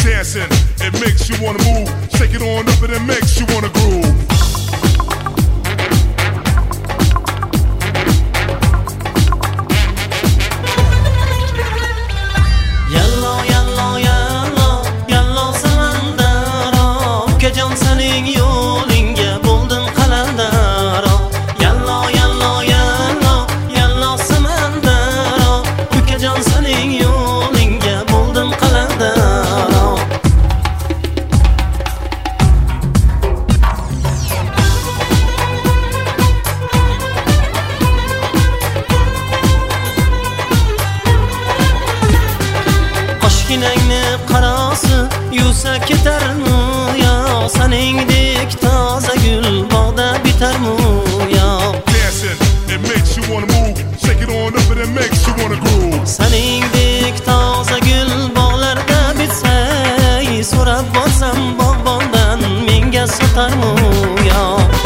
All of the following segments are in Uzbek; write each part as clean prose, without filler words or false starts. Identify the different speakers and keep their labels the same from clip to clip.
Speaker 1: Dancing, it makes you wanna move. Shake it on up and it makes you wanna groove.
Speaker 2: Kichkinangni qarasi yuvsa ketarmi yo, saningdek toza gul bog'da bitarmi yo.
Speaker 1: Dancing, it makes you wanna move. Shake it on up and it makes you wanna groove.
Speaker 2: Saningdek toza gul bog'larda bitsa, so'rab borsam bog'bondan menga sotarmi yo.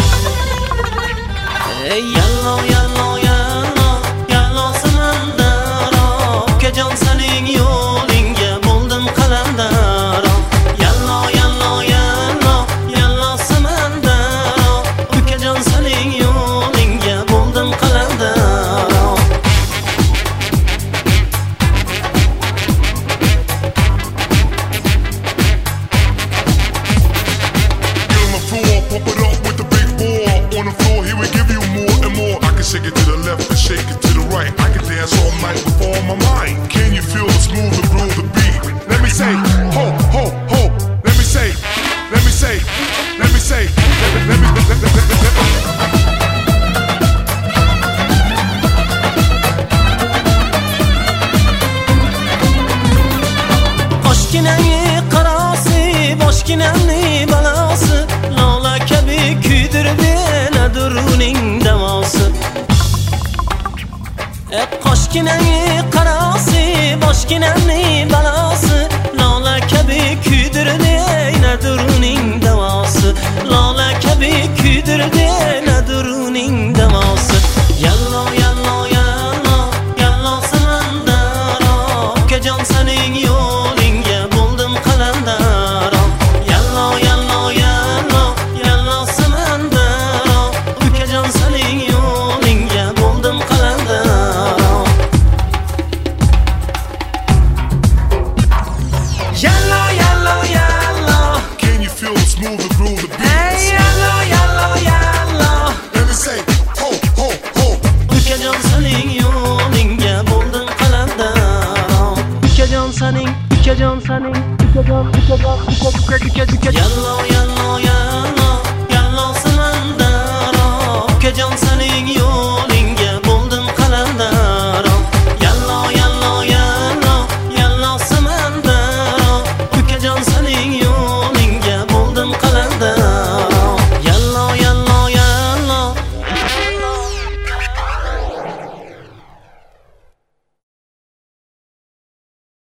Speaker 2: Ey yallo yallo yallo yallo samandaro, ukajon saning yo'lingga bo'ldim qalandaro. Yallo yallo yallo yallo samandaro, ukajon saning yo'lingga bo'ldim qalandaro.
Speaker 1: Get on the floor, pump it up with the big ball. On the floor, he would give you more and more. I can shake it to the left and shake it to the right. I can dance all night with all my mind. Can you feel the smooth and groove the beat? Let me say, ho, ho, ho. Let me say, let me say, let me say, let me.
Speaker 2: Oshkinangni qarasi, boshkinamni balasi, lola kabi kuydirdi nadir uning davosi. Qoshkinangni qarasi, boshkinamni balasi, lola kabi kuydirdi nadir uning davosi. Lola kabi kuydirdi